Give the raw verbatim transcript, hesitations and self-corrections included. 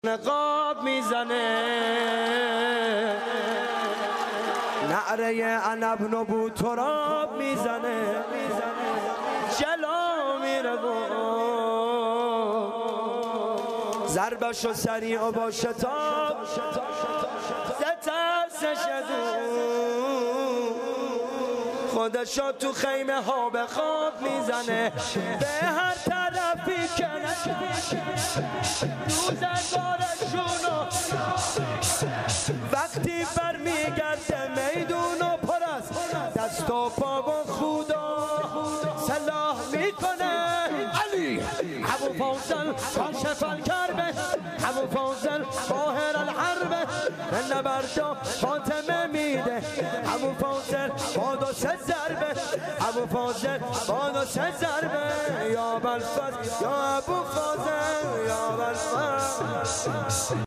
نقاب میزنه نعره انا ابن ابو تراب میزنه جلو میره ضربشو سریع و با شتاب سترسش خودشو تو خیمه ها به خواب میزنه به هر طرفی کنه روزگارشونو وقتی بر میگرده میدونو پر است دست و پا و خدا سلاح میکنه علی ابو فاضل کاشف الکربه ابو فاضل ظاهر الحربه به نبردو فاطمه میده ابو فاضل با دو سه ضربه ابو فاضل با دو سه ضربه یا بلفظ یا ابو فاضل یا بلفظ